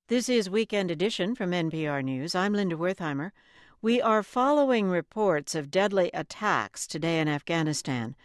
This is Weekend Edition from NPR News. I'm Linda Wertheimer. We are following reports of deadly attacks today in Afghanistan.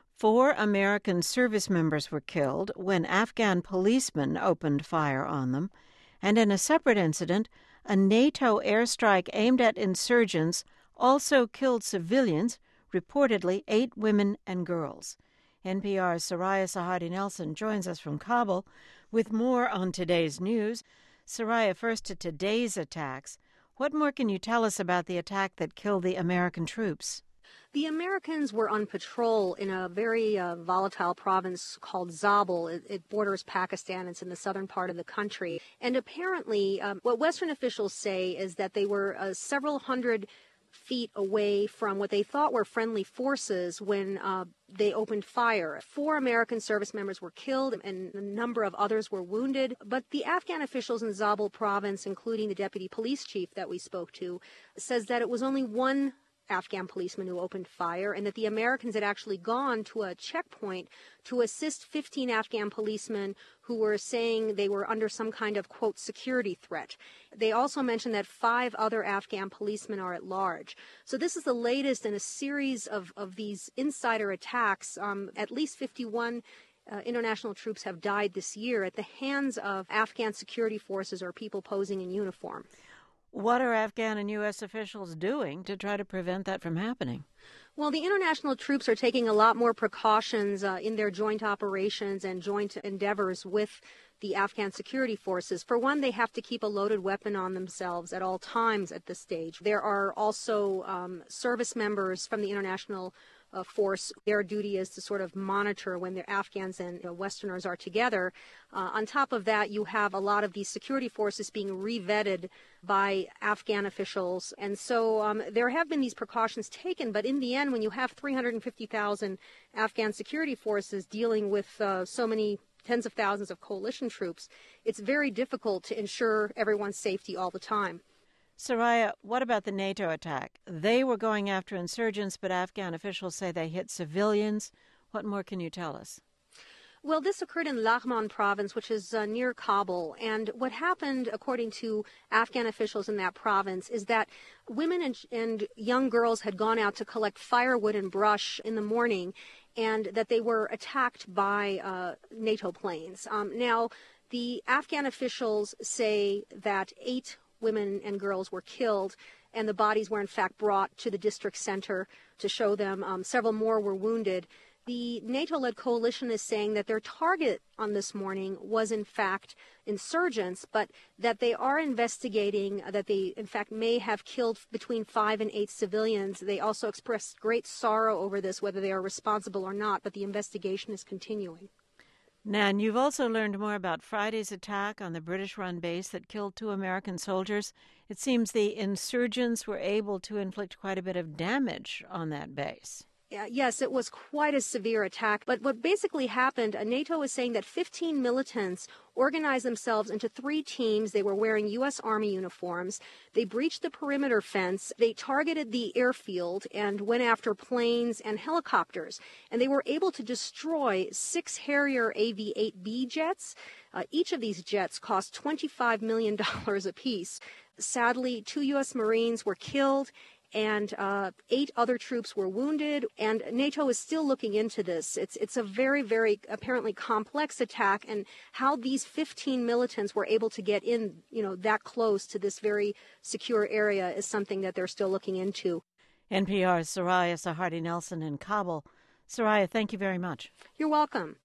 4 American service members were killed when Afghan policemen opened fire on them. And in a separate incident, a NATO airstrike aimed at insurgents also killed civilians, reportedly 8 women and girls. NPR's Soraya Sarhadi Nelson joins us from Kabul with more on today's news. Soraya, first to today's attacks. What more can you tell us about the attack that killed the American troops? The Americans were on patrol in a very volatile province called Zabul. It borders Pakistan. It's in the southern part of the country. And apparently, what Western officials say is that they were several hundred feet away from what they thought were friendly forces when they opened fire. 4 American service members were killed and a number of others were wounded. But the Afghan officials in Zabul province, including the deputy police chief that we spoke to, says that it was only one Afghan policeman who opened fire and that the Americans had actually gone to a checkpoint to assist 15 Afghan policemen who were saying they were under some kind of, quote, security threat. They also mentioned that 5 other Afghan policemen are at large. So this is the latest in a series of these insider attacks. At least 51 international troops have died this year at the hands of Afghan security forces or people posing in uniform. What are Afghan and U.S. officials doing to try to prevent that from happening? Well, the international troops are taking a lot more precautions in their joint operations and joint endeavors with the Afghan security forces. For one, they have to keep a loaded weapon on themselves at all times at this stage. There are also service members from the international force. Their duty is to sort of monitor when the Afghans and Westerners are together. On top of that, you have a lot of these security forces being re-vetted by Afghan officials. And so there have been these precautions taken, but in the end, when you have 350,000 Afghan security forces dealing with so many tens of thousands of coalition troops, it's very difficult to ensure everyone's safety all the time. Soraya, what about the NATO attack? They were going after insurgents, but Afghan officials say they hit civilians. What more can you tell us? Well, this occurred in Laghman province, which is near Kabul. And what happened, according to Afghan officials in that province, is that women and young girls had gone out to collect firewood and brush in the morning, and that they were attacked by NATO planes. Now, the Afghan officials say that 8 women and girls were killed, and the bodies were in fact brought to the district center to show them. Several more were wounded. The NATO-led coalition is saying that their target on this morning was in fact insurgents, but that they are investigating that they in fact may have killed between 5 and 8 civilians. They also expressed great sorrow over this, whether they are responsible or not, but the investigation is continuing. Nan, you've also learned more about Friday's attack on the British-run base that killed 2 American soldiers. It seems the insurgents were able to inflict quite a bit of damage on that base. Yes, it was quite a severe attack. But what basically happened, NATO is saying that 15 militants organized themselves into 3 teams. They were wearing U.S. Army uniforms. They breached the perimeter fence. They targeted the airfield and went after planes and helicopters. And they were able to destroy 6 Harrier AV-8B jets. Each of these jets cost $25 million apiece. Sadly, 2 U.S. Marines were killed, and 8 other troops were wounded, and NATO is still looking into this. It's a very, very apparently complex attack, and how these 15 militants were able to get in, that close to this very secure area is something that they're still looking into. NPR's Soraya Sarhadi Nelson in Kabul. Soraya, thank you very much. You're welcome.